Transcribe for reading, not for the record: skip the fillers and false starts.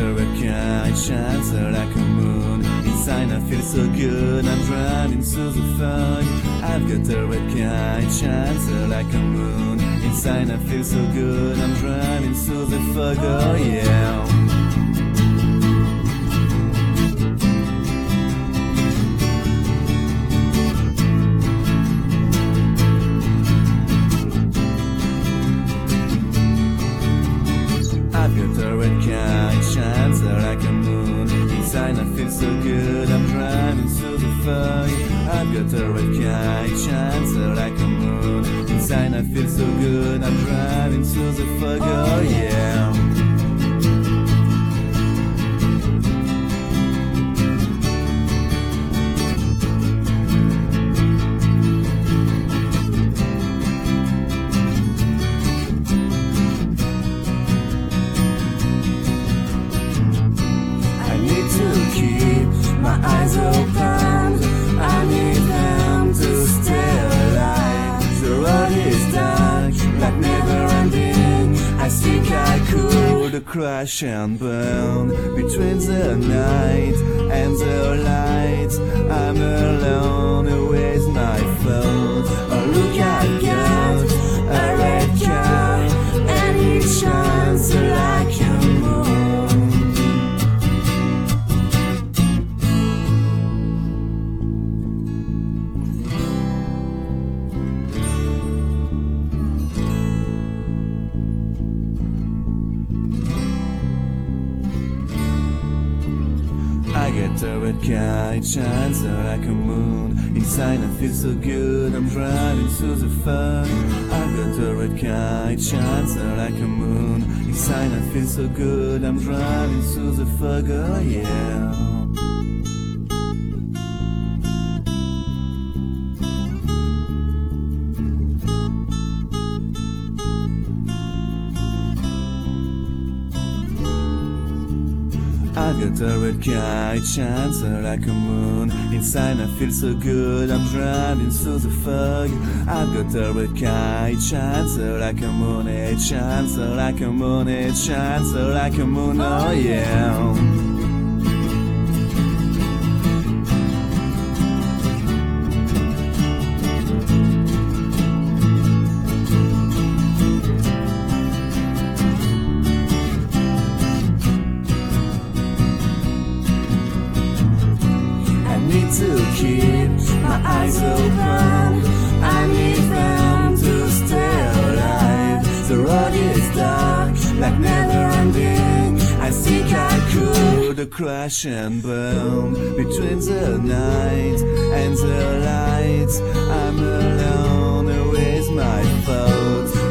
a red car, it shines like a moon. Inside I feel so good, I'm driving through the fog. I've got a red car, it shines like a moon. Inside I feel so good, I'm driving through the fog, oh yeah. I've got a red car, it shines like a moon. Inside I feel so good, I'm driving through the fog. I've got a red car, it shines like a moon. Inside I feel so good, I'm driving through the fog, oh yeah. My eyes open, I need them to stay alive. The road is dark, like never ending. I think I could crash and burn between the night and the light. I'm alone with my fault. Oh look, I got a red car and it shines like a moon. I get a red car, it shines like a moon. Inside I feel so good, I'm driving through the fog. I got a red car, it shines like a moon. Inside I feel so good, I'm driving through the fog, oh yeah. I've got a red car, it shines like a moon. Inside I feel so good, I'm driving through the fog. I've got a red car, it shines like a moon. It shines like a moon, it shines like a moon, oh yeah. To keep my eyes open, I need them to stay alive. The road is dark, like never ending. I think I could crash and burn between the night and the light. I'm alone with my thoughts.